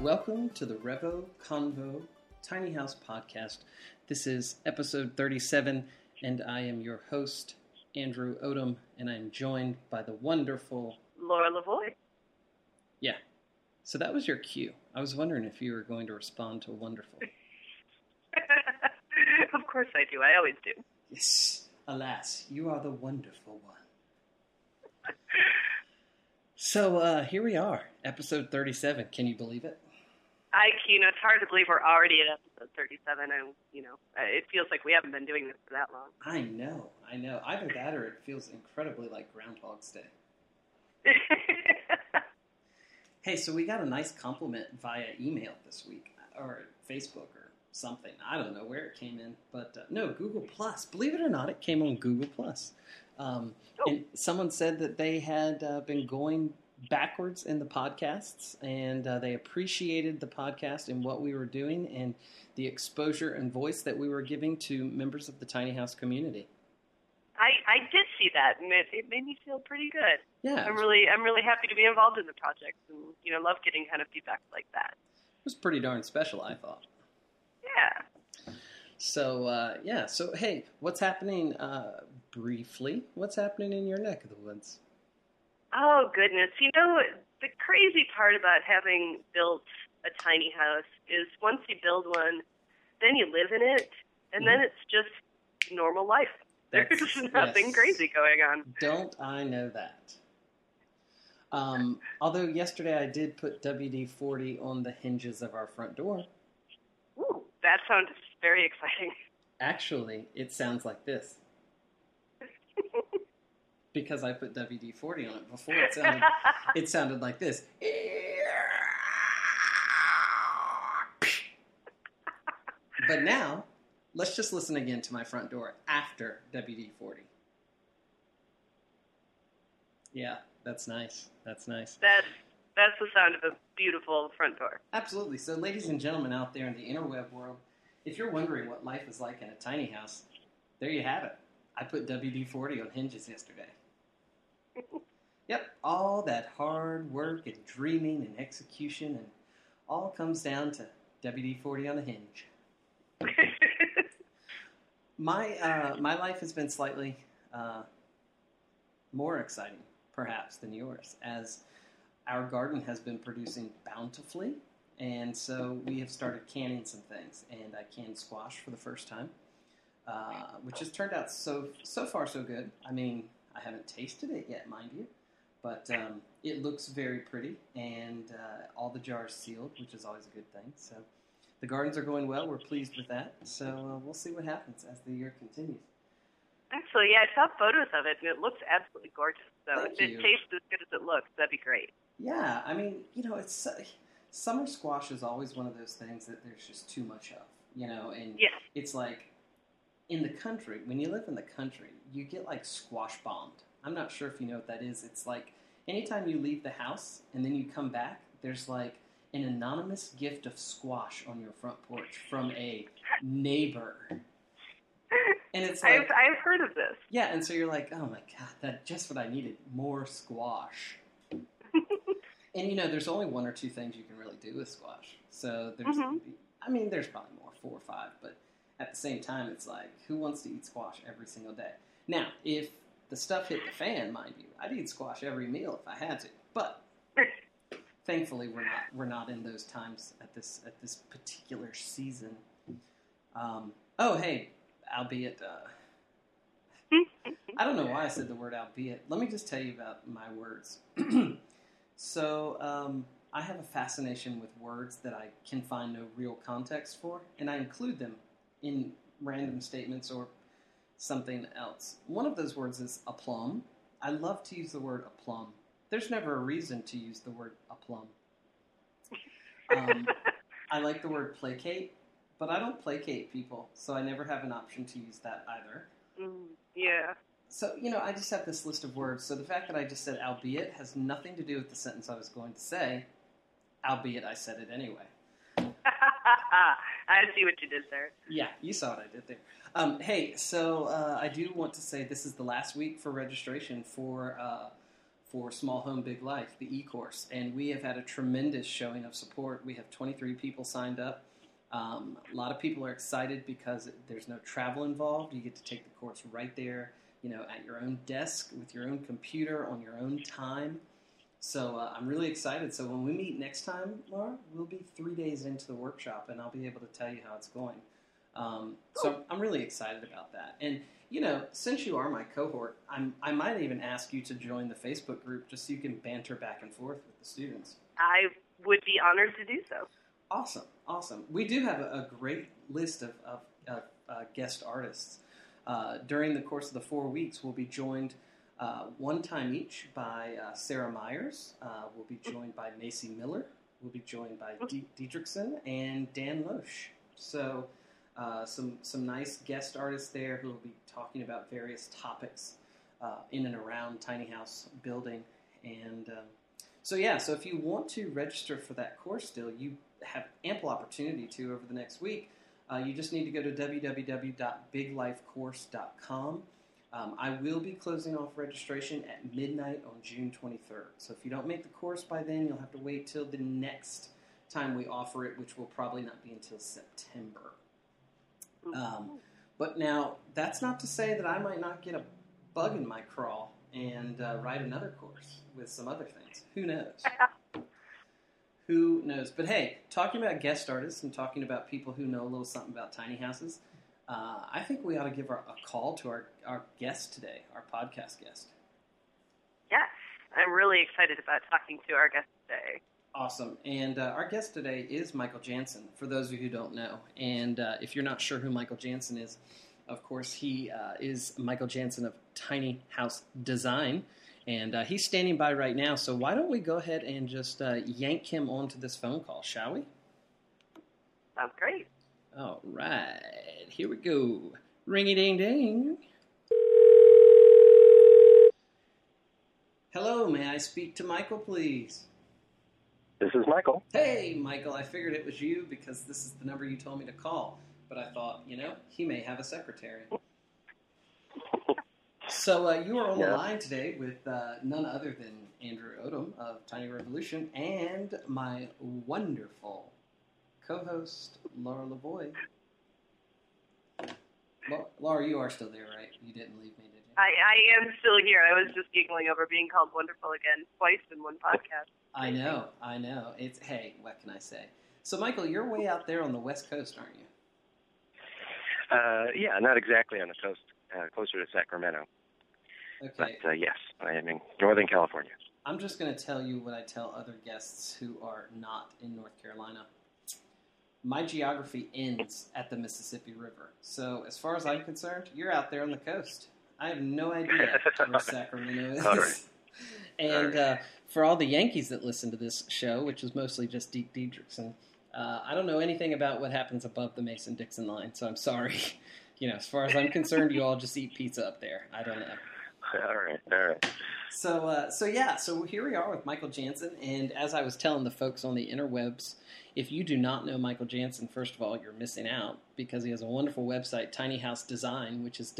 Welcome to the Revo Convo Tiny House Podcast. This is episode 37, and I am your host, Andrew Odom, and I'm joined by the wonderful Laura Lavoie. Yeah. So that was your cue. I was wondering if you were going to respond to wonderful. Of course I do. I always do. Yes. Alas, you are the wonderful one. So here we are, episode 37. Can you believe it? It's hard to believe we're already at episode 37, and, it feels like we haven't been doing this for that long. I know. Either that or it feels incredibly like Groundhog's Day. Hey, so we got a nice compliment via email this week, or Facebook or something. I don't know where it came in, but no, Google Plus. Believe it or not, it came on Google Plus. And someone said that they had been going backwards in the podcasts, and they appreciated the podcast and what we were doing and the exposure and voice that we were giving to members of the Tiny House community. I did see that, and it made me feel pretty good. Yeah, I'm really happy to be involved in the project, and love getting kind of feedback like that. It was pretty darn special, I thought. Yeah. So So hey, what's happening? Briefly, what's happening in your neck of the woods? Oh, goodness. The crazy part about having built a tiny house is once you build one, then you live in it, and then it's just normal life. There's nothing crazy going on. Don't I know that? Although yesterday I did put WD-40 on the hinges of our front door. Ooh, that sounds very exciting. Actually, it sounds like this. Because I put WD-40 on it before, it sounded like this. But now, let's just listen again to my front door after WD-40. Yeah, that's nice. That's nice. That's the sound of a beautiful front door. Absolutely. So, ladies and gentlemen out there in the interweb world, if you're wondering what life is like in a tiny house, there you have it. I put WD-40 on hinges yesterday. Yep, all that hard work and dreaming and execution and all comes down to WD-40 on the hinge. My life has been slightly more exciting, perhaps, than yours, as our garden has been producing bountifully, and so we have started canning some things, and I canned squash for the first time, which has turned out so far so good. I mean, I haven't tasted it yet, mind you, but it looks very pretty, and all the jars sealed, which is always a good thing. So the gardens are going well. We're pleased with that. So we'll see what happens as the year continues. Actually, yeah, I saw photos of it, and it looks absolutely gorgeous. So Thank if you. it tastes as good as it looks, that'd be great. Yeah, I mean, it's summer squash is always one of those things that there's just too much of, and it's like, in the country, when you live in the country, you get like squash bombed. I'm not sure if you know what that is. It's like anytime you leave the house and then you come back, there's like an anonymous gift of squash on your front porch from a neighbor. And it's like, I've heard of this. Yeah, and so you're like, oh my God, that's just what I needed, more squash. And there's only one or two things you can really do with squash. So there's, there's probably more, 4 or 5, but at the same time, it's like, who wants to eat squash every single day? Now, if the stuff hit the fan, mind you, I'd eat squash every meal if I had to. But thankfully, we're not in those times at this particular season. Hey, albeit, I don't know why I said the word albeit. Let me just tell you about my words. So, I have a fascination with words that I can find no real context for, and I include them in random statements or something else. One of those words is aplomb. I love to use the word aplomb. There's never a reason to use the word aplomb. I like the word placate, but I don't placate people, so I never have an option to use that either. Yeah. So, I just have this list of words. So the fact that I just said albeit has nothing to do with the sentence I was going to say, albeit I said it anyway. I see what you did there. Yeah, you saw what I did there. Hey, so I do want to say this is the last week for registration for for Small Home Big Life, the e-course, and we have had a tremendous showing of support. We have 23 people signed up. A lot of people are excited because there's no travel involved. You get to take the course right there, at your own desk with your own computer on your own time. So I'm really excited. So when we meet next time, Laura, we'll be 3 days into the workshop, and I'll be able to tell you how it's going. So I'm really excited about that. And since you are my cohort, I might even ask you to join the Facebook group just so you can banter back and forth with the students. I would be honored to do so. Awesome. We do have a great list of guest artists. During the course of the 4 weeks, we'll be joined one time each by Sarah Myers. We'll be joined by Macy Miller. We'll be joined by Dietrichson and Dan Loesch. So some nice guest artists there who will be talking about various topics in and around tiny house building. And so if you want to register for that course still, you have ample opportunity to over the next week. You just need to go to www.biglifecourse.com. I will be closing off registration at midnight on June 23rd. So if you don't make the course by then, you'll have to wait till the next time we offer it, which will probably not be until September. But now, that's not to say that I might not get a bug in my crawl and write another course with some other things. Who knows? Who knows? But hey, talking about guest artists and talking about people who know a little something about tiny houses, I think we ought to give a call to our guest today, our podcast guest. Yes, I'm really excited about talking to our guest today. Awesome. And our guest today is Michael Jansen, for those of you who don't know. And if you're not sure who Michael Jansen is, of course, he is Michael Jansen of Tiny House Design. And he's standing by right now. So why don't we go ahead and just yank him onto this phone call, shall we? Sounds great. All right. Here we go. Ring-a-ding-ding. Hello, may I speak to Michael, please? This is Michael. Hey, Michael, I figured it was you because this is the number you told me to call. But I thought, he may have a secretary. So you are on the line today with none other than Andrew Odom of Tiny Revolution and my wonderful co-host, Laura Lavoie. Laura, you are still there, right? You didn't leave me, did you? I am still here. I was just giggling over being called wonderful again twice in one podcast. I know. Hey, what can I say? So, Michael, you're way out there on the West Coast, aren't you? Yeah, not exactly on the coast, closer to Sacramento. Okay. But yes, I am in Northern California. I'm just going to tell you what I tell other guests who are not in North Carolina. My geography ends at the Mississippi River. So, as far as I'm concerned, you're out there on the coast. I have no idea where Sacramento is. All right. And for all the Yankees that listen to this show, which is mostly just Deke Dietrichson, I don't know anything about what happens above the Mason-Dixon line, so I'm sorry. As far as I'm concerned, you all just eat pizza up there. I don't know. All right. So here we are with Michael Jansen, and as I was telling the folks on the interwebs, if you do not know Michael Jansen, first of all, you're missing out because he has a wonderful website, Tiny House Design, which is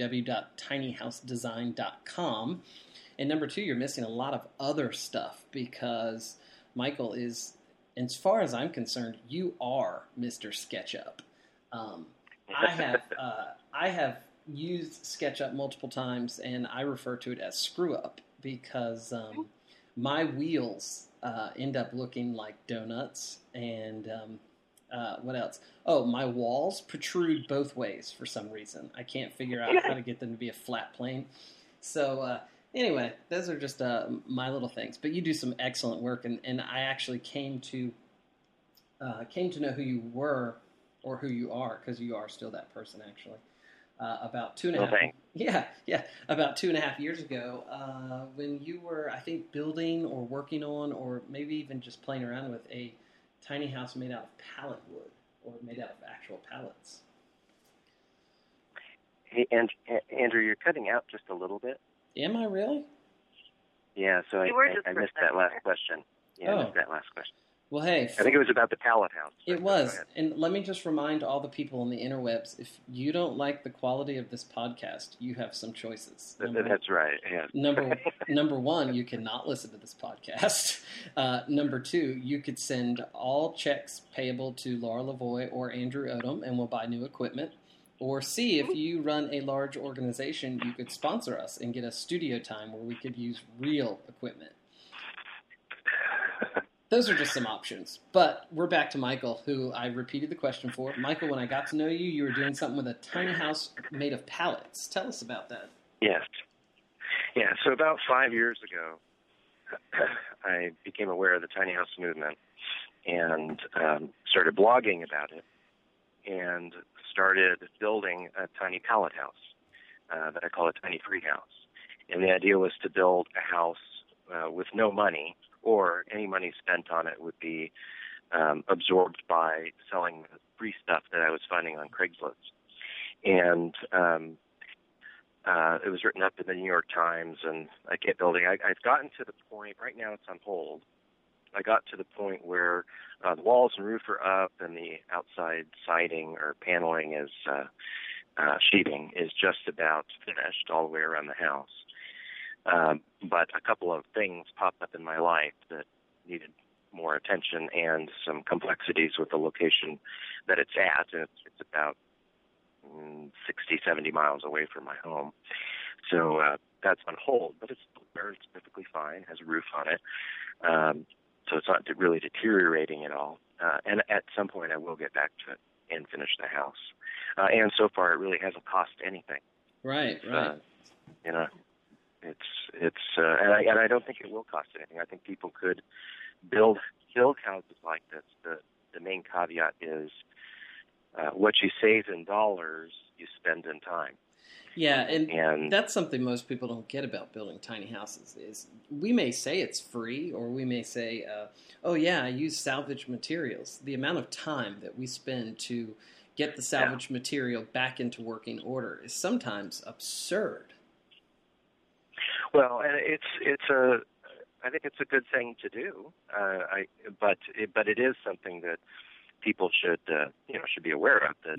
www.tinyhousedesign.com. And number two, you're missing a lot of other stuff because Michael is, as far as I'm concerned, you are Mr. SketchUp. I have used SketchUp multiple times, and I refer to it as ScrewUp because my wheels end up looking like donuts. And what else? Oh, my walls protrude both ways for some reason. I can't figure out how to get them to be a flat plane. So anyway, those are just my little things. But you do some excellent work, and I actually came to know who you were or who you are, because you are still that person actually. About 2.5 about 2.5 years ago, when you were, I think, building or working on, or maybe even just playing around with a tiny house made out of pallet wood or made out of actual pallets. Hey, Andrew, you're cutting out just a little bit. Am I really? Yeah, so I missed that last question. Yeah, I missed that last question. Well, hey. I think it was about the pallet house. It was. And let me just remind all the people on the interwebs, if you don't like the quality of this podcast, you have some choices. That's right. Yeah. Number one, you cannot listen to this podcast. Number two, you could send all checks payable to Laura Lavoie or Andrew Odom, and we'll buy new equipment. Or C, if you run a large organization, you could sponsor us and get us studio time where we could use real equipment. Those are just some options. But we're back to Michael, who I repeated the question for. Michael, when I got to know you, you were doing something with a tiny house made of pallets. Tell us about that. Yes. Yeah, so about 5 years ago, I became aware of the tiny house movement and started blogging about it and started building a tiny pallet house that I call a tiny free house. And the idea was to build a house with no money, or any money spent on it would be absorbed by selling the free stuff that I was finding on Craigslist. And it was written up in the New York Times, and I kept building. I've gotten to the point, right now it's on hold, I got to the point where the walls and roof are up, and the outside siding or paneling is sheeting is just about finished all the way around the house. But a couple of things popped up in my life that needed more attention and some complexities with the location that it's at. And it's about 60, 70 miles away from my home. So that's on hold, but it's perfectly fine, has a roof on it. So it's not really deteriorating at all. And at some point I will get back to it and finish the house. And so far it really hasn't cost anything. Right. You know, and I don't think it will cost anything. I think people could build houses like this. The main caveat is what you save in dollars, you spend in time. Yeah, and that's something most people don't get about building tiny houses. Is we may say it's free, or we may say, "Oh yeah, I use salvage materials." The amount of time that we spend to get the salvage material back into working order is sometimes absurd. Well, and I think it's a good thing to do. But it is something that people should be aware of. That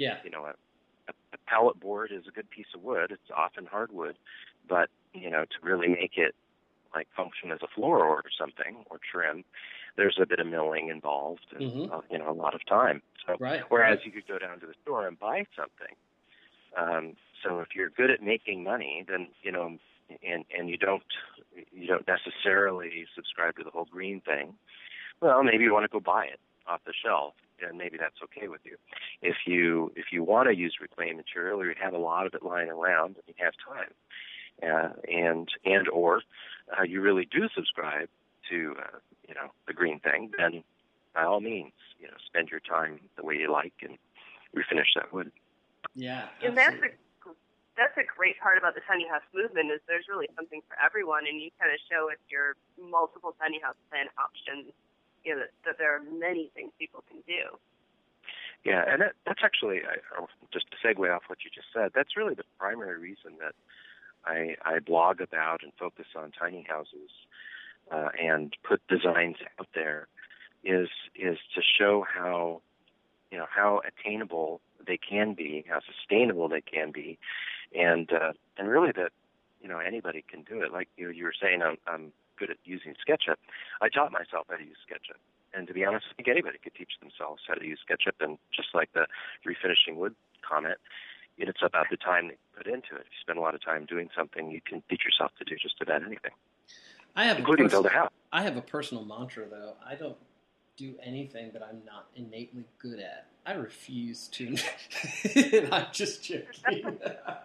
a pallet board is a good piece of wood. It's often hardwood, but to really make it like function as a floor or something or trim, there's a bit of milling involved and a lot of time. So whereas you could go down to the store and buy something. So if you're good at making money, then and you don't necessarily subscribe to the whole green thing, well, maybe you want to go buy it off the shelf, and maybe that's okay with you. If you want to use reclaimed material, or you have a lot of it lying around and you have time, or you really do subscribe to the green thing, then by all means, spend your time the way you like and refinish that wood. Yeah, and that's a great part about the tiny house movement is there's really something for everyone, and you kind of show with your multiple tiny house plan options, that there are many things people can do. Yeah, and that's actually, just to segue off what you just said, that's really the primary reason that I blog about and focus on tiny houses and put designs out there is to show how attainable they can be, how sustainable they can be, and really that anybody can do it. Like you were saying, I'm good at using SketchUp. I taught myself how to use SketchUp, and to be honest, I think anybody could teach themselves how to use SketchUp. And just like the refinishing wood comment, it's about the time that you put into it. If you spend a lot of time doing something, you can teach yourself to do just about anything, including build a house. I have a personal mantra, though. I don't do anything that I'm not innately good at. I refuse to. I'm just joking.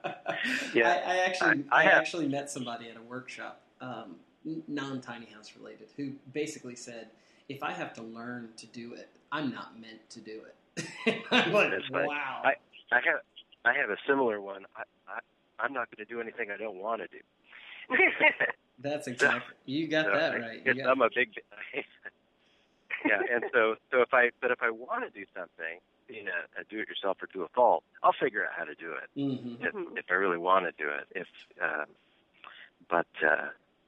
Yeah, I actually met somebody at a workshop, non-tiny house related, who basically said, if I have to learn to do it, I'm not meant to do it. I'm like, wow. I have a similar one. I'm not going to do anything I don't want to do. That's exactly. You got that right. I'm a big. Yeah, and so if I want to do something, being a do-it-yourself or do a fault, I'll figure out how to do it if I really want to do it.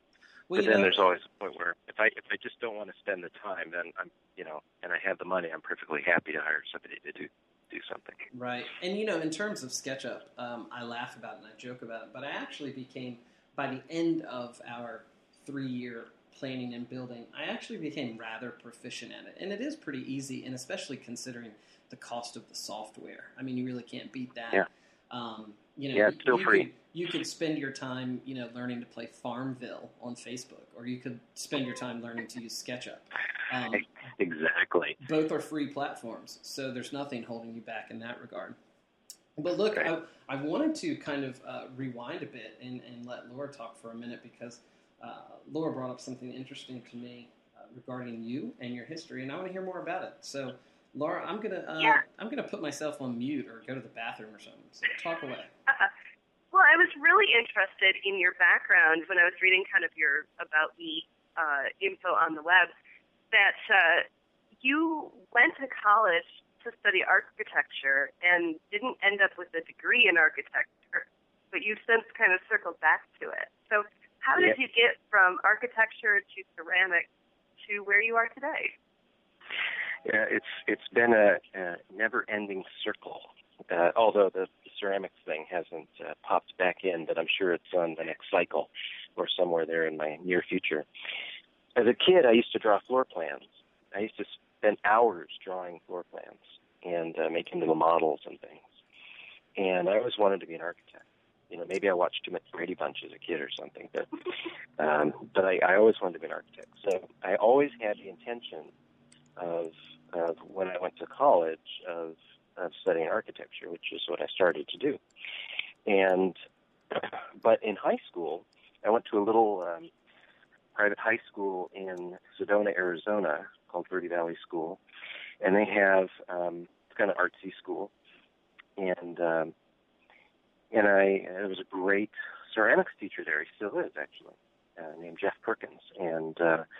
But then there's always a point where if I just don't want to spend the time, then I'm, and I have the money, I'm perfectly happy to hire somebody to do something. Right. And, in terms of SketchUp, I laugh about it and I joke about it, but I actually became, by the end of our 3-year planning and building, I actually became rather proficient at it. And it is pretty easy, and especially considering the cost of the software. I mean, you really can't beat that. Yeah. It's still free. You could spend your time, learning to play Farmville on Facebook, or you could spend your time learning to use SketchUp. Exactly. Both are free platforms, so there's nothing holding you back in that regard. But look, right. I wanted to kind of rewind a bit and let Laura talk for a minute, because Laura brought up something interesting to me regarding you and your history, and I want to hear more about it. So, Laura, I'm gonna put myself on mute or go to the bathroom or something. So talk away. Well, I was really interested in your background when I was reading kind of your About Me info on the web, that you went to college to study architecture and didn't end up with a degree in architecture, but you've since kind of circled back to it. So how did you get from architecture to ceramics to where you are today? Yeah, it's been a never-ending circle. Although the ceramics thing hasn't popped back in, but I'm sure it's on the next cycle or somewhere there in my near future. As a kid, I used to draw floor plans. I used to spend hours drawing floor plans and making little models and things. And I always wanted to be an architect. Maybe I watched too much Brady Bunch as a kid or something, but I always wanted to be an architect. So I always had the intention of when I went to college of studying architecture, which is what I started to do. But in high school, I went to a little private high school in Sedona, Arizona, called Verde Valley School, and they have it's kind of artsy school, and it was a great ceramics teacher there. He still is, actually, named Jeff Perkins, and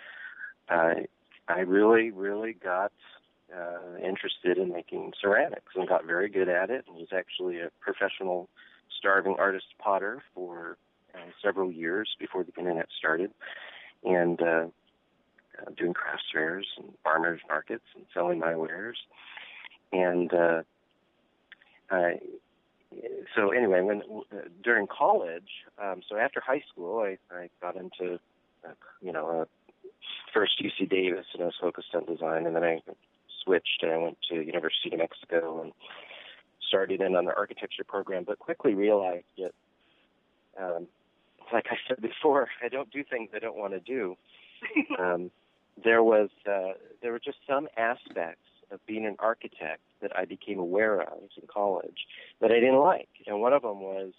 I really, really got interested in making ceramics and got very good at it, and was actually a professional starving artist potter for several years before the internet started, and doing crafts fairs and farmers markets and selling my wares. And so anyway, during college, so after high school, I got into first UC Davis, and I was focused on design, and then I switched and I went to University of New Mexico and started in on the architecture program, but quickly realized that, like I said before, I don't do things I don't want to do. There were just some aspects of being an architect that I became aware of in college that I didn't like, and one of them was,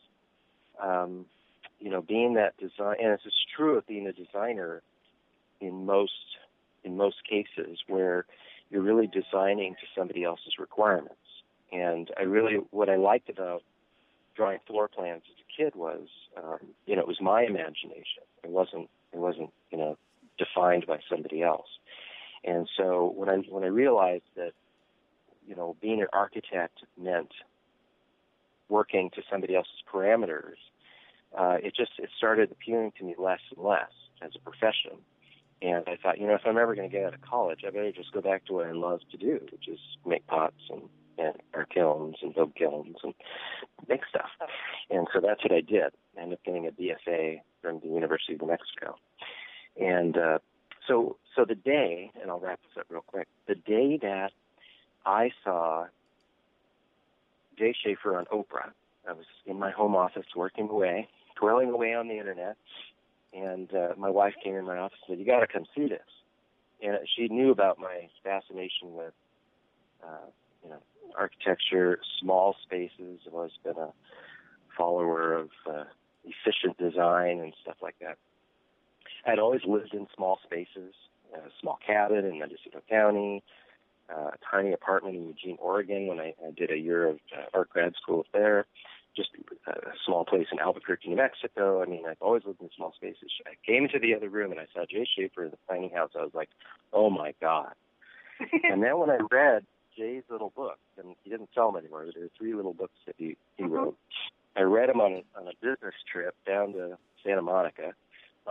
being that design, and it's true of being a designer in most cases, where you're really designing to somebody else's requirements. And what I liked about drawing floor plans as a kid was, it was my imagination. It wasn't, defined by somebody else. And so when I realized that, being an architect meant working to somebody else's parameters, it started appealing to me less and less as a profession. And I thought, if I'm ever going to get out of college, I better just go back to what I love to do, which is make pots and art kilns and build kilns and make stuff. And so that's what I did. I ended up getting a BFA from the University of New Mexico. And so the day, and I'll wrap this up real quick, the day that I saw Jay Schaefer on Oprah, I was in my home office toiling away on the internet, and my wife came in my office and said, "You got to come see this." And she knew about my fascination with, architecture, small spaces. I've always been a follower of efficient design and stuff like that. I'd always lived in small spaces, a small cabin in Mendocino County, a tiny apartment in Eugene, Oregon when I did a year of art grad school there, just a small place in Albuquerque, New Mexico. I mean, I've always lived in small spaces. I came into the other room and I saw Jay Schaefer in the tiny house. I was like, oh my God. And then when I read Jay's little book, and he didn't sell them anymore, but there were 3 little books that he wrote. I read them on a business trip down to Santa Monica on a plane.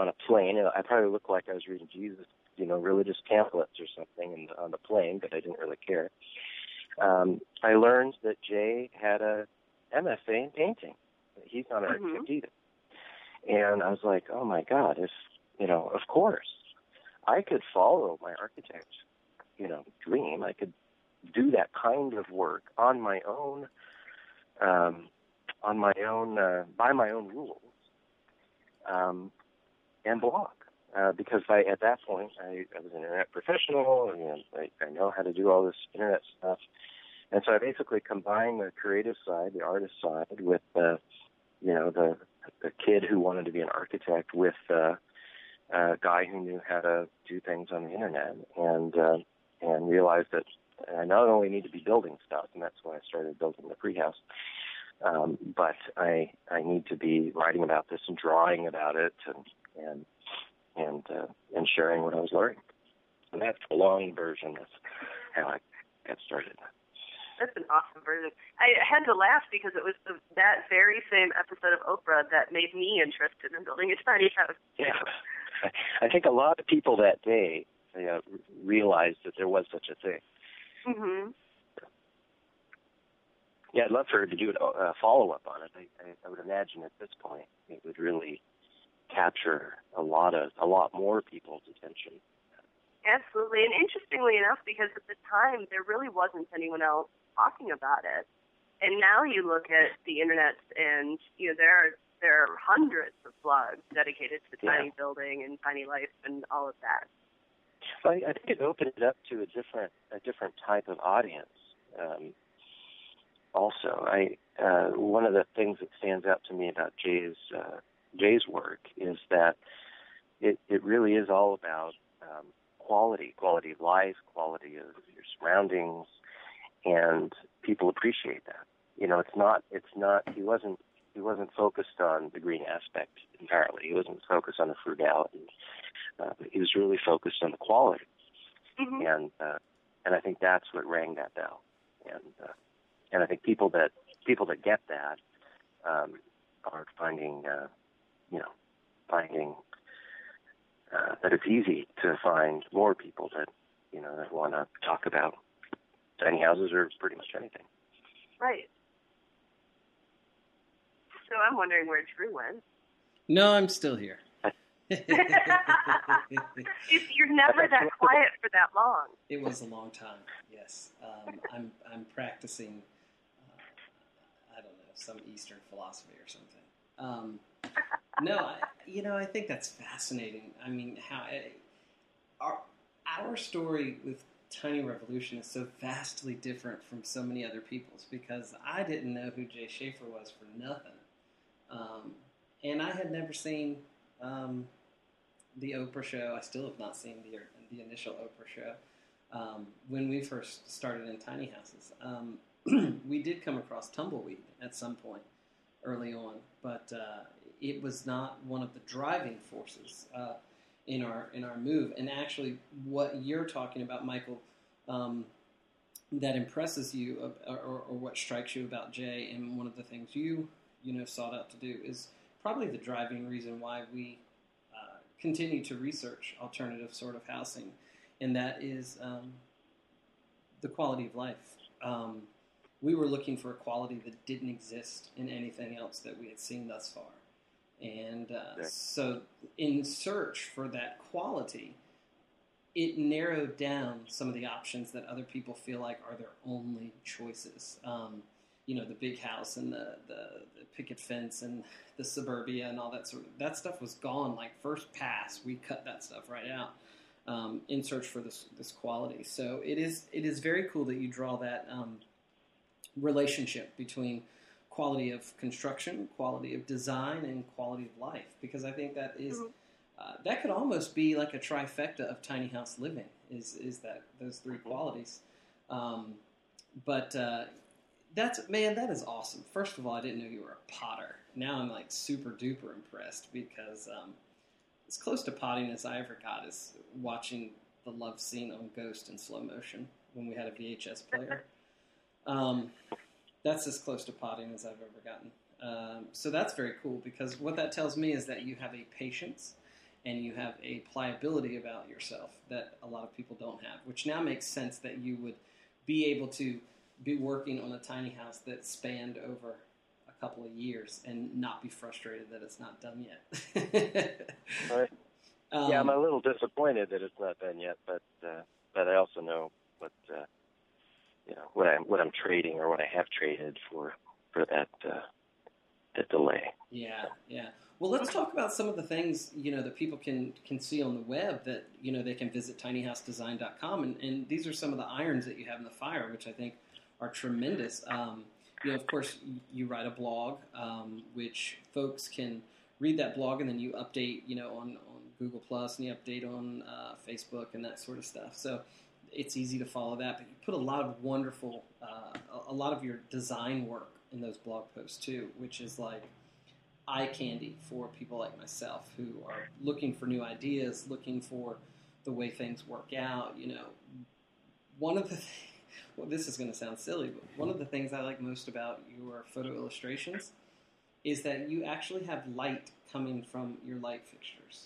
plane, and I probably looked like I was reading Jesus, religious pamphlets or something on the plane, but I didn't really care. I learned that Jay had a MFA in painting. He's not an architect either. And I was like, oh my God, of course, I could follow my architect, dream. I could do that kind of work on my own, by my own rules, and blog. Because at that point, I was an internet professional, and I know how to do all this internet stuff. And so I basically combined the creative side, the artist side, with the kid who wanted to be an architect with a guy who knew how to do things on the internet, and realized that I not only need to be building stuff, and that's why I started building the Pre-House, but I need to be writing about this and drawing about it and sharing what I was learning. And that's the long version of how I got started. That's an awesome version. I had to laugh because it was that very same episode of Oprah that made me interested in building a tiny house. Yeah. I think a lot of people that day realized that there was such a thing. Mm-hmm. Yeah, I'd love for her to do a follow-up on it. I would imagine at this point it would really capture a lot more people's attention. Absolutely, and interestingly enough, because at the time there really wasn't anyone else talking about it, and now you look at the internet, and there are hundreds of blogs dedicated to tiny building and tiny life and all of that. So I think it opened it up to a different type of audience. Also, one of the things that stands out to me about Jay's work is that it really is all about quality of life, quality of your surroundings, and people appreciate that. He wasn't focused on the green aspect entirely. He wasn't focused on the frugality. He was really focused on the quality. Mm-hmm. And I think that's what rang that bell. And I think people that get that are finding that it's easy to find more people that want to talk about tiny houses or pretty much anything. Right. So I'm wondering where Drew went. No, I'm still here. You're never that quiet for that long. It was a long time. Yes, I'm practicing. I don't know, some Eastern philosophy or something. No, I think that's fascinating. I mean, how our story with Tiny Revolution is so vastly different from so many other people's, because I didn't know who Jay Schaefer was for nothing. And I had never seen the Oprah show. I still have not seen the initial Oprah show. When we first started in tiny houses, we did come across Tumbleweed at some point early on, but it was not one of the driving forces in our move. And actually, what you're talking about, Michael, that impresses you, or what strikes you about Jay, and one of the things you sought out to do, is probably the driving reason why we continue to research alternative sort of housing, and that is the quality of life. We were looking for a quality that didn't exist in anything else that we had seen thus far. And so in search for that quality, it narrowed down some of the options that other people feel like are their only choices. The big house and the picket fence and the suburbia and all that stuff was gone. Like first pass, we cut that stuff right out in search for this quality. So it is very cool that you draw that relationship between quality of construction, quality of design, and quality of life, because I think that is that could almost be like a trifecta of tiny house living. Is that those three qualities? But that is awesome. First of all, I didn't know you were a potter. Now I'm like super duper impressed, because as close to potting as I ever got is watching the love scene on Ghost in slow motion when we had a VHS player. That's as close to potting as I've ever gotten. So that's very cool, because what that tells me is that you have a patience and you have a pliability about yourself that a lot of people don't have, which now makes sense that you would be able to be working on a tiny house that spanned over a couple of years and not be frustrated that it's not done yet. Right. Yeah, I'm a little disappointed that it's not done yet, but I also know what I'm trading or what I have traded for that delay. Yeah. Well, let's talk about some of the things, that people can see on the web that, they can visit tinyhousedesign.com. And these are some of the irons that you have in the fire, which I think are tremendous. Of course, you write a blog, which folks can read that blog, and then you update, on Google Plus, and you update on Facebook and that sort of stuff. So it's easy to follow that. But you put a lot of wonderful, a lot of your design work in those blog posts too, which is like eye candy for people like myself who are looking for new ideas, looking for the way things work out. One of the well, this is going to sound silly, but one of the things I like most about your photo illustrations is that you actually have light coming from your light fixtures.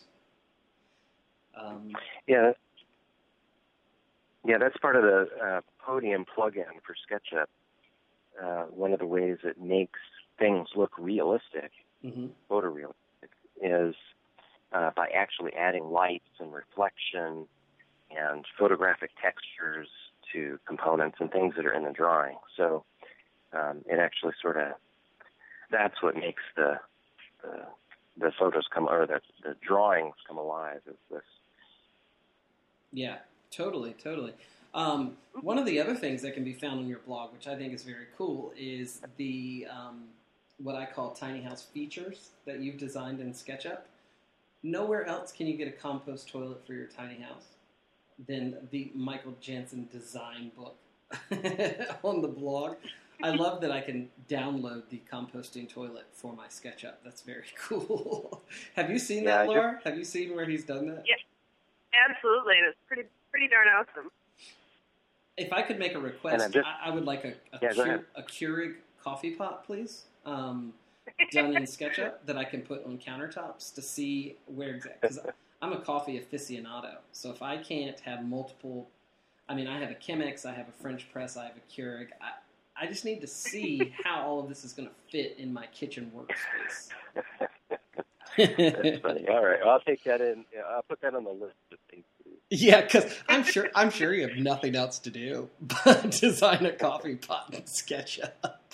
Yeah, that's part of the Podium plugin for SketchUp. One of the ways it makes things look realistic, photorealistic, is by actually adding lights and reflection and photographic textures to components and things that are in the drawing. So it actually that's what makes the photos or the drawings come alive. Is this? Yeah, totally. One of the other things that can be found on your blog, which I think is very cool, is the what I call tiny house features that you've designed in SketchUp. Nowhere else can you get a compost toilet for your tiny house than the Michael Jansen design book on the blog. I love that I can download the composting toilet for my SketchUp. That's very cool. Have you seen that, Laura? Have you seen where he's done that? Yeah, absolutely, and it's pretty darn awesome. If I could make a request, I would like a Keurig coffee pot, please, done in SketchUp that I can put on countertops to see where exactly. Because I'm a coffee aficionado, so if I can't have multiple, I have a Chemex, I have a French press, I have a Keurig. I just need to see how all of this is going to fit in my kitchen workspace. That's funny. All right, I'll take that in. I'll put that on the list of things to do. Yeah, because I'm sure you have nothing else to do but design a coffee pot and SketchUp.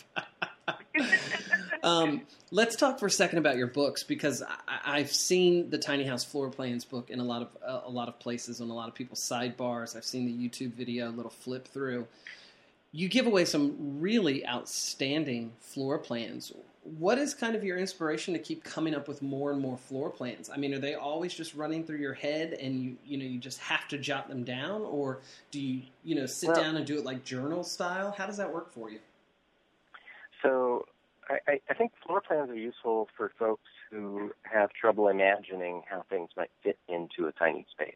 Let's talk for a second about your books, because I've seen the Tiny House Floor Plans book in a lot of places on a lot of people's sidebars. I've seen the YouTube video, a little flip through. You give away some really outstanding floor plans. What is kind of your inspiration to keep coming up with more and more floor plans? Are they always just running through your head and you just have to jot them down, or do you sit down and do it like journal style? How does that work for you? So I think floor plans are useful for folks who have trouble imagining how things might fit into a tiny space.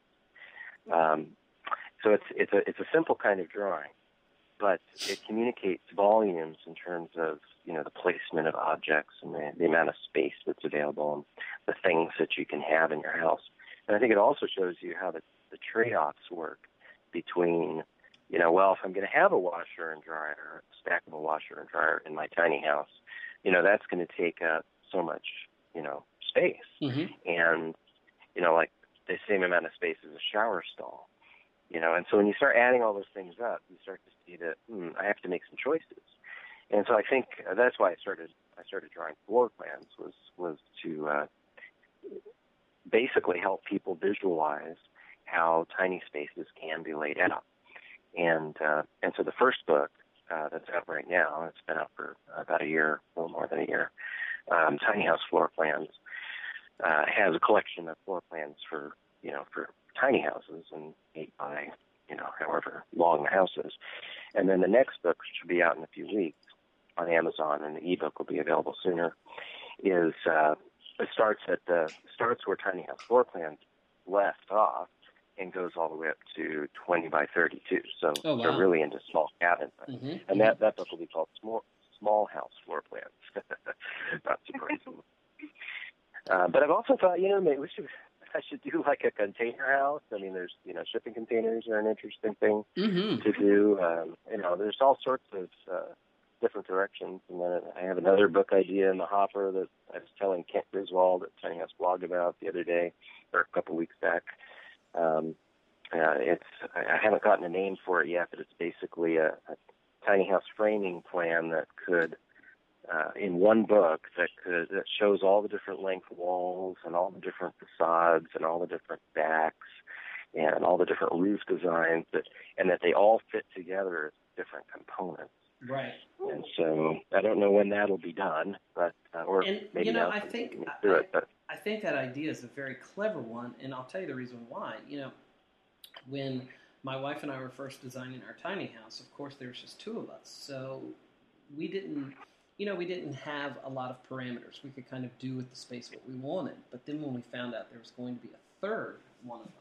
So it's a simple kind of drawing, but it communicates volumes in terms of the placement of objects and the amount of space that's available and the things that you can have in your house. And I think it also shows you how the trade-offs work between, if I'm going to have a washer and dryer, a stackable washer and dryer in my tiny house, that's going to take up so much, space. Mm-hmm. And, like the same amount of space as a shower stall. And so when you start adding all those things up, you start to see that I have to make some choices. And so I think that's why I started drawing floor plans was to basically help people visualize how tiny spaces can be laid out. And so the first book that's out right now, it's been out for about a year, a little more than a year, Tiny House Floor Plans, has a collection of floor plans for tiny houses and 8 by, however long the house is. And then the next book, which should be out in a few weeks on Amazon, and the ebook will be available sooner, is it starts where Tiny House Floor Plans left off and goes all the way up to 20 by 32. So they're really into small cabins. Mm-hmm. And that book will be called Small House Floor Plans. Not surprising. But I've also thought, maybe we should I should do like a container house. I mean, there's, shipping containers are an interesting thing to do. There's all sorts of different directions. And then I have another book idea in the hopper that I was telling Kent Griswold at Tiny House Blog about the other day, or a couple weeks back. I haven't gotten a name for it yet, but it's basically a tiny house framing plan that could, in one book, that shows all the different length walls and all the different facades and all the different backs and all the different roof designs and that they all fit together as different components. Right. And so I don't know when that'll be done, but maybe now. I think that idea is a very clever one, and I'll tell you the reason why. When my wife and I were first designing our tiny house, of course, there was just two of us, so we didn't have a lot of parameters. We could kind of do with the space what we wanted. But then when we found out there was going to be a third one of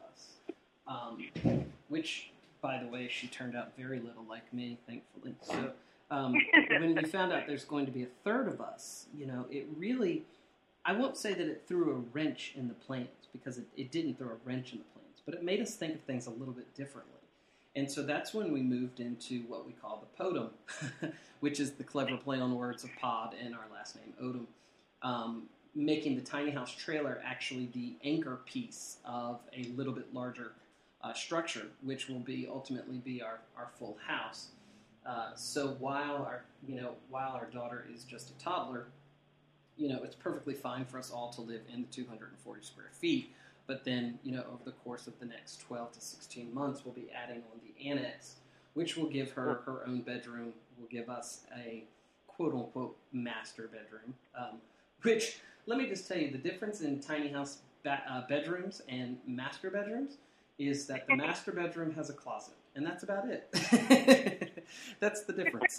us, which, by the way, she turned out very little like me, thankfully. So when we found out there's going to be a third of us, it really, I won't say that it threw a wrench in the plans, because it didn't throw a wrench in the plans, but it made us think of things a little bit differently. And so that's when we moved into what we call the PODUM, which is the clever play on words of pod and our last name, Odom, making the tiny house trailer actually the anchor piece of a little bit larger structure, which will ultimately be our full house. So while our daughter is just a toddler, it's perfectly fine for us all to live in the 240 square feet. But then, over the course of the next 12 to 16 months, we'll be adding on the annex, which will give her her own bedroom, will give us a quote-unquote master bedroom, which, let me just tell you, the difference in tiny house bedrooms and master bedrooms is that the master bedroom has a closet, and that's about it. That's the difference.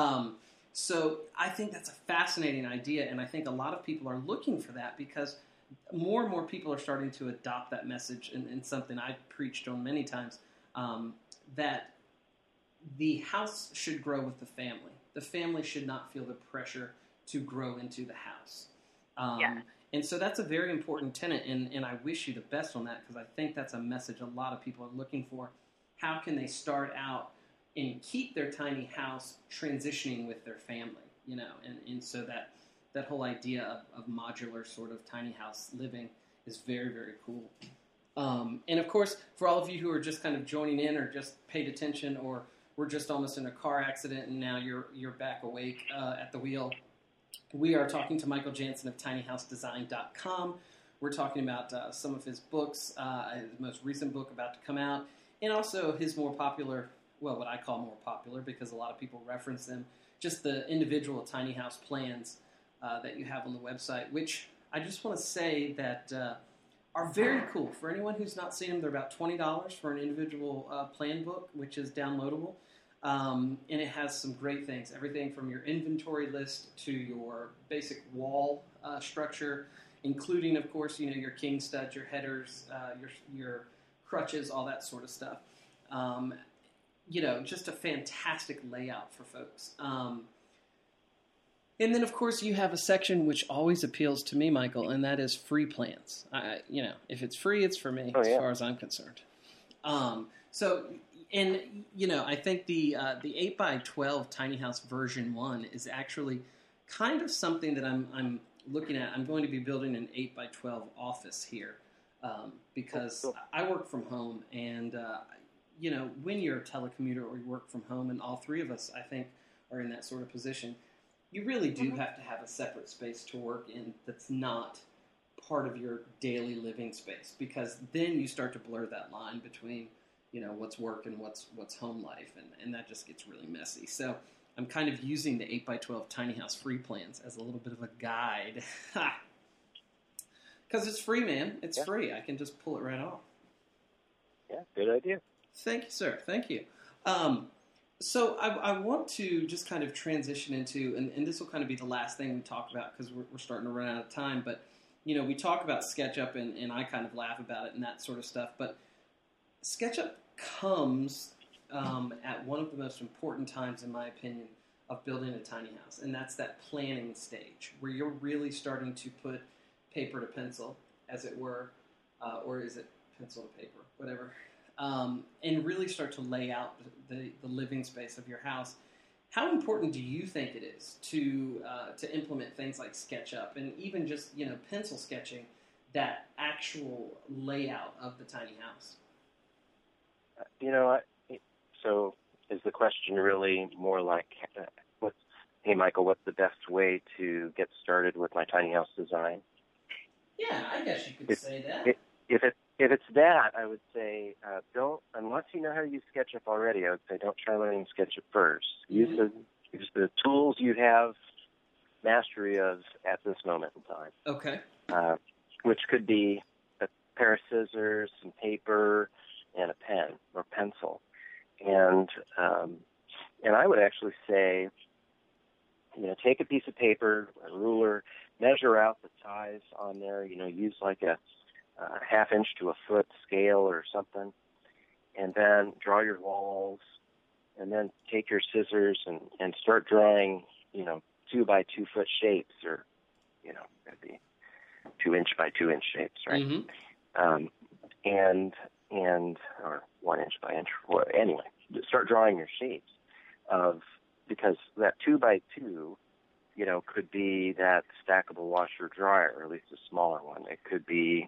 So I think that's a fascinating idea, and I think a lot of people are looking for that because more and more people are starting to adopt that message, and something I've preached on many times, that the house should grow with the family. The family should not feel the pressure to grow into the house. And so that's a very important tenet, and I wish you the best on that, because I think that's a message a lot of people are looking for. How can they start out and keep their tiny house transitioning with their family, and so that whole idea of modular sort of tiny house living is very, very cool. And of course, for all of you who are just kind of joining in or just paid attention, or were just almost in a car accident and now you're back awake at the wheel, we are talking to Michael Jansen of tinyhousedesign.com. We're talking about some of his books, his most recent book about to come out, and also his more popular, well, what I call more popular because a lot of people reference them, just the individual tiny house plans that you have on the website, which I just want to say that are very cool. For anyone who's not seen them, they're about $20 for an individual plan book, which is downloadable. And it has some great things, everything from your inventory list to your basic wall structure, including, of course, your king studs, your headers, your crutches, all that sort of stuff. Just a fantastic layout for folks. And then, of course, you have a section which always appeals to me, Michael, and that is free plans. If it's free, it's for me, as far as I'm concerned. I think the 8x12 tiny house version 1 is actually kind of something that I'm looking at. I'm going to be building an 8x12 office here because I work from home, and when you're a telecommuter or you work from home, and all three of us, I think, are in that sort of position, you really do have to have a separate space to work in that's not part of your daily living space, because then you start to blur that line between, what's work and what's home life, and that just gets really messy. So I'm kind of using the 8x12 tiny house free plans as a little bit of a guide. Because it's free, man. It's free. I can just pull it right off. Yeah, good idea. Thank you, sir. Thank you. So I want to just kind of transition into, and this will kind of be the last thing we talk about because we're starting to run out of time, but, we talk about SketchUp, and I kind of laugh about it and that sort of stuff, but SketchUp comes at one of the most important times, in my opinion, of building a tiny house, and that's that planning stage where you're really starting to put paper to pencil, as it were, or is it pencil to paper, whatever, and really start to lay out the living space of your house. How important do you think it is to implement things like SketchUp and even just pencil sketching that actual layout of the tiny house? So is the question really more like, hey, Michael, what's the best way to get started with my tiny house design? Yeah, I guess you could say that. If it's that, I would say don't, unless you know how to use SketchUp already, I would say don't try learning SketchUp first. Mm-hmm. Use the tools you have mastery of at this moment in time. Okay. Which could be a pair of scissors, some paper, and a pen or pencil. And I would actually say, take a piece of paper, a ruler, measure out the size on there. Use like a half-inch to a foot scale or something, and then draw your walls, and then take your scissors and start drawing, 2 by 2 foot shapes, or, that'd be 2 inch by 2 inch shapes, right? Mm-hmm. Or 1 inch by inch, anyway, start drawing your shapes because that 2 by 2, could be that stackable washer dryer, or at least a smaller one. It could be,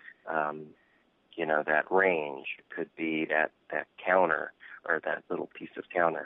that range. It could be that counter, or that little piece of counter.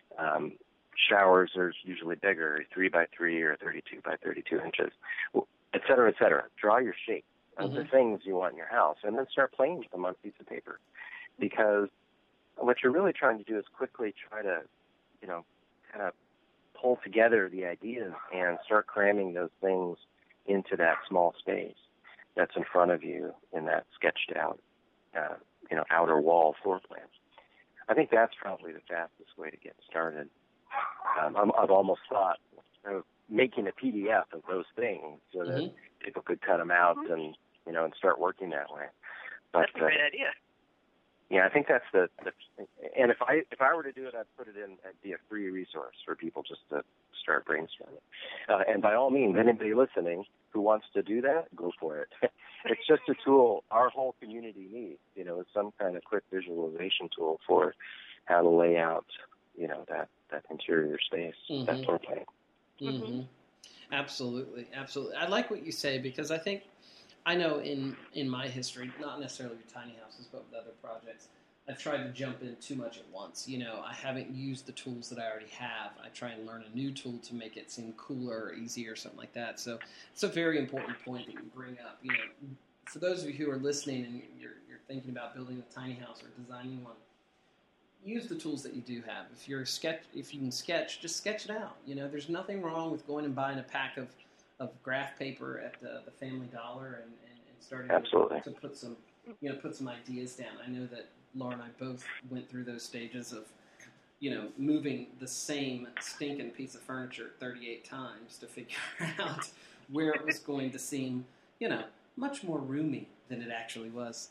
Showers are usually bigger, 3 by 3 or 32 by 32 inches, et cetera, et cetera. Draw your shape of the things you want in your house, and then start playing with them on a piece of paper. Because what you're really trying to do is quickly try to, kind of pull together the ideas and start cramming those things into that small space that's in front of you in that sketched out, outer wall floor plan. I think that's probably the fastest way to get started. I've almost thought of making a PDF of those things so that people could cut them out and start working that way. But, that's a great idea. Yeah, I think that's and if I were to do it, I'd put it in. It'd be a free resource for people just to start brainstorming. And by all means, anybody listening who wants to do that, go for it. It's just a tool our whole community needs. It's some kind of quick visualization tool for how to lay out, that interior space, that floor plan. Mm-hmm. Absolutely. I like what you say, because I know in my history, not necessarily with tiny houses, but with other projects, I've tried to jump in too much at once. I haven't used the tools that I already have. I try and learn a new tool to make it seem cooler or easier or something like that. So it's a very important point that you bring up. For those of you who are listening and you're thinking about building a tiny house or designing one, use the tools that you do have. If you can sketch, just sketch it out. There's nothing wrong with going and buying a pack of graph paper at the Family Dollar and starting to put some ideas down. I know that Laura and I both went through those stages of moving the same stinking piece of furniture 38 times to figure out where it was going to seem much more roomy than it actually was.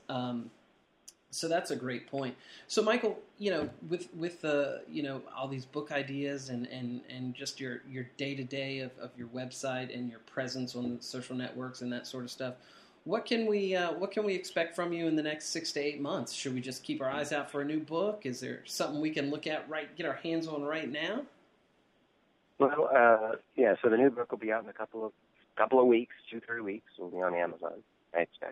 So that's a great point. So Michael, with the all these book ideas and just your day-to-day of your website and your presence on the social networks and that sort of stuff, what can we expect from you in the next 6 to 8 months? Should we just keep our eyes out for a new book? Is there something we can look at get our hands on right now? Well, yeah. So the new book will be out in a couple of weeks, 2-3 weeks. It'll be on Amazon, I expect.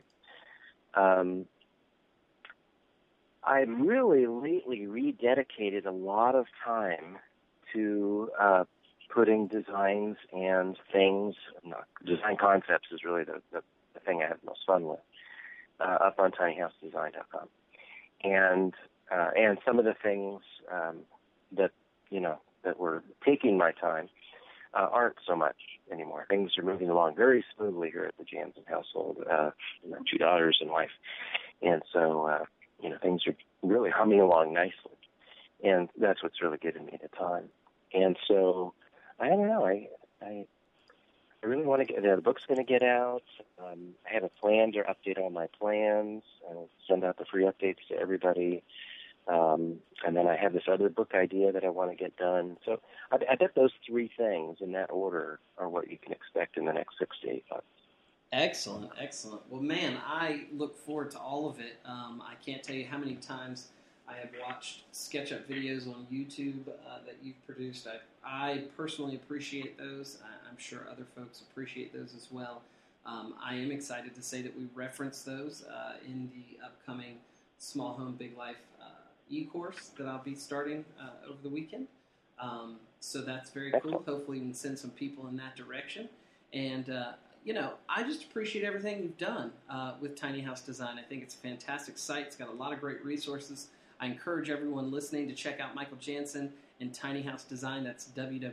I've really lately rededicated a lot of time to putting designs and things. Design concepts is really the thing I have the most fun with, up on tinyhousedesign.com, and some of the things that were taking my time aren't so much anymore. Things are moving along very smoothly here at the Jansen household. 2 daughters and wife, and so things are really humming along nicely, and that's what's really giving me the time. And so I don't know. I really want to get the book's going to get out. I have a plan to update all my plans. I'll send out the free updates to everybody. And then I have this other book idea that I want to get done. So I bet those 3 things in that order are what you can expect in the next 6 to 8 months. Excellent, excellent. Well, man, I look forward to all of it. I can't tell you how many times I have watched SketchUp videos on YouTube that you've produced. I personally appreciate those. I'm sure other folks appreciate those as well. I am excited to say that we reference those in the upcoming Small Home Big Life e-course that I'll be starting over the weekend. So that's very cool. Hopefully we can send some people in that direction. And, I just appreciate everything you've done with Tiny House Design. I think it's a fantastic site. It's got a lot of great resources. I encourage everyone listening to check out Michael Jansen and Tiny House Design. That's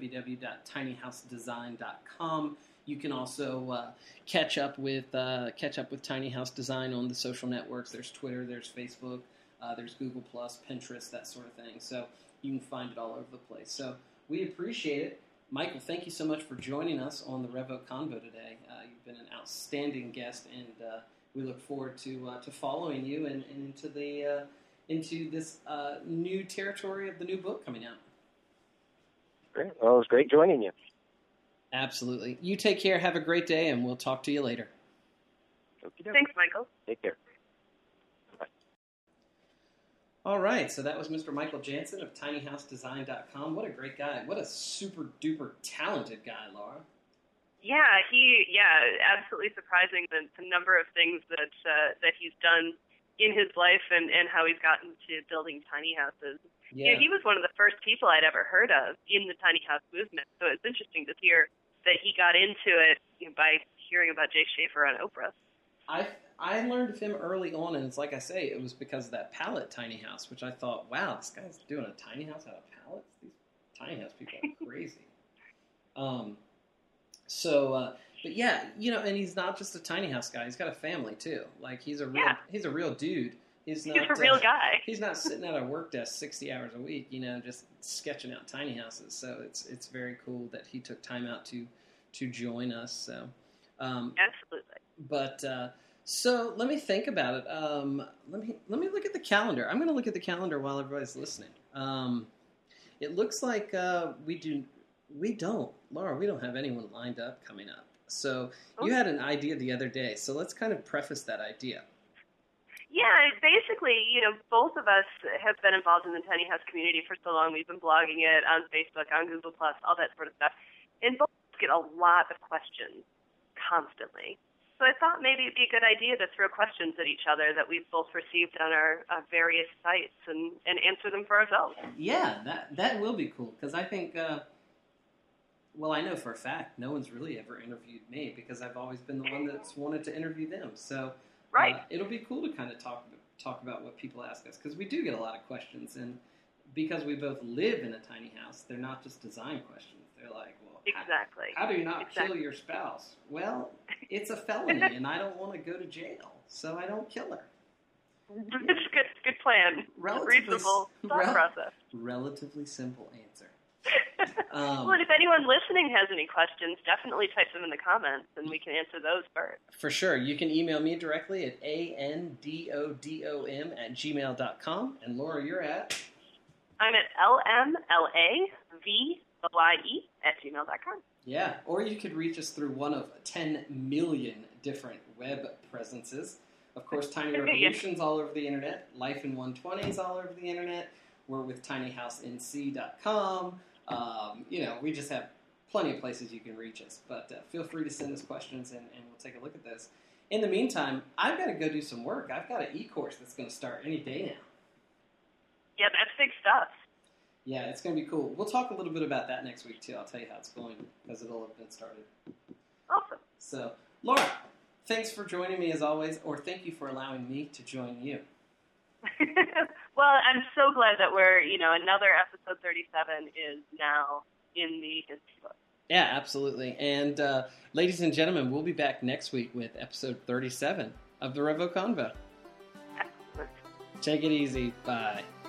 www.tinyhousedesign.com. You can also catch up with Tiny House Design on the social networks. There's Twitter, there's Facebook, there's Google+, Pinterest, that sort of thing. So you can find it all over the place. So we appreciate it. Michael, thank you so much for joining us on the Revo Convo today. You've been an outstanding guest, and we look forward to following you and into this new territory of the new book coming out. Great. Well, it was great joining you. Absolutely. You take care. Have a great day, and we'll talk to you later. Thanks, Michael. Take care. All right, so that was Mr. Michael Jansen of tinyhousedesign.com. What a great guy. What a super-duper talented guy, Laura. Yeah, absolutely surprising the number of things that he's done in his life and how he's gotten to building tiny houses. Yeah. He was one of the first people I'd ever heard of in the tiny house movement, so it's interesting to hear that he got into it by hearing about Jay Schaefer on Oprah. I learned of him early on, and it's like I say, it was because of that pallet tiny house, which I thought, wow, this guy's doing a tiny house out of pallets? These tiny house people are crazy. But yeah, and he's not just a tiny house guy. He's got a family, too. Like, he's a real dude. He's a real guy. He's not sitting at a work desk 60 hours a week, just sketching out tiny houses. So it's very cool that he took time out to join us. So absolutely. But so let me think about it. Let me look at the calendar. I'm going to look at the calendar while everybody's listening. It looks like Laura, we don't have anyone lined up coming up. So you had an idea the other day. So let's kind of preface that idea. Yeah, basically, both of us have been involved in the tiny house community for so long. We've been blogging it on Facebook, on Google+, all that sort of stuff. And both get a lot of questions constantly. So I thought maybe it'd be a good idea to throw questions at each other that we've both received on our various sites and answer them for ourselves. Yeah, that will be cool, because I think, I know for a fact no one's really ever interviewed me, because I've always been the one that's wanted to interview them. So right. It'll be cool to kind of talk about what people ask us, because we do get a lot of questions, and because we both live in a tiny house, they're not just design questions. They're like, well, exactly. How do you not kill your spouse? Well, it's a felony, and I don't want to go to jail, so I don't kill her. It's a good plan. Reasonable thought process. Relatively simple answer. Well, and if anyone listening has any questions, definitely type them in the comments, and we can answer those first. For sure. You can email me directly at andodom@gmail.com. And Laura, you're at? I'm at lmlavye@gmail.com. Yeah, or you could reach us through one of 10 million different web presences. Of course, Tiny Revolution's all over the internet. Life in 120 is all over the internet. We're with tinyhousenc.com. We just have plenty of places you can reach us. But feel free to send us questions, and we'll take a look at this. In the meantime, I've got to go do some work. I've got an e-course that's going to start any day now. Yeah, that's big stuff. Yeah, it's going to be cool. We'll talk a little bit about that next week, too. I'll tell you how it's going, because it'll have been started. Awesome. So, Laura, thanks for joining me as always, or thank you for allowing me to join you. Well, I'm so glad that we're, another episode 37 is now in the history book. Yeah, absolutely. And ladies and gentlemen, we'll be back next week with episode 37 of the Revo Convo. Excellent. Take it easy. Bye.